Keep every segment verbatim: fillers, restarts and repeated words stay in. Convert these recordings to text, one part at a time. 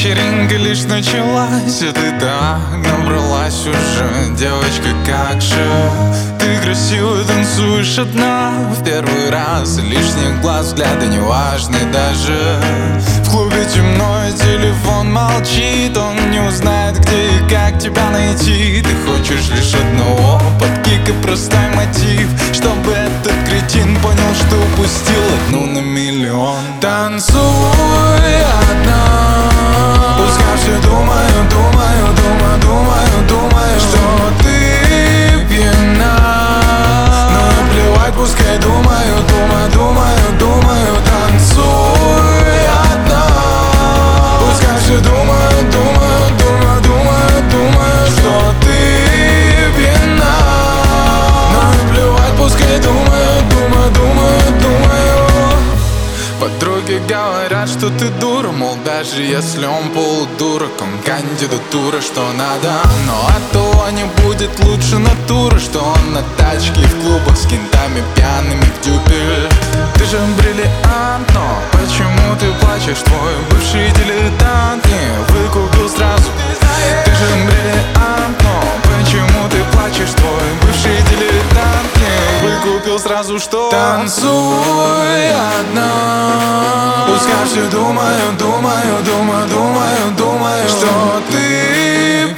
вечеринка лишь началась, а ты так набралась уже. Девочка, как же ты красиво танцуешь одна. В первый раз лишних глаз, взгляды неважны даже. В клубе темно и телефон молчит. Он не узнает, где и как тебя найти. Ты хочешь лишь одного, под кик и простой мотив, чтобы этот кретин понял, что упустил одну на миллион. Танцуй одна, пускай все думаю, думаю, думаю, думаю, думаю, что ты пьяна. Но и плевать, пускай думаю, думаю, думаю, думаю. Танцуй одна, пускай все думаю, думаю, думаю, думаю, думаю, что ты пьяна. Но и плевать, пускай думаю, думаю, думаю, думаю. Подруги говорят, что ты дура, мол, даже если он полудурок, он кандидатура, что надо. Но от того не будет лучше натура, что он на тачке в клубах с кентами пьяными в дюбель. Ты же бриллиант, но почему ты плачешь? Твой бывший дилетант не выкупил сразу. Ты же бриллиант, но почему ты плачешь? Твой бывший дилетант не выкупил сразу, что танцуй одна. Пускай все думаю, думаю, думаю, думаю, думаю, что ты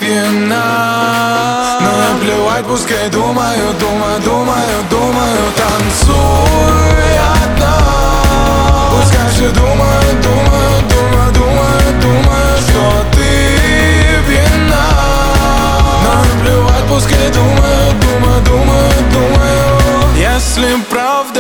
пьяна. Но и плевать, пускай думаю, думаю, думаю, думаю. Танцуй одна, пускай все думаю, думаю, думаю, думаю, думаю, что ты пьяна. Но и плевать, пускай думаю, думаю, думаю, думаю. Если правда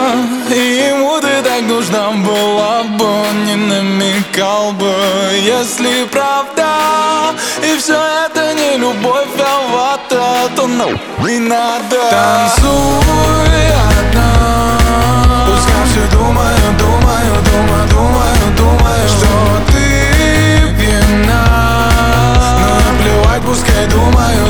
и ему ты так нужна была бы, он не намекал бы. Если правда и все это не любовь, а вата, то ну не надо. Танцуй одна, пускай все думаю, думаю, думаю, думаю, думаю, что ты пьяна. Но и плевать, пускай думаю,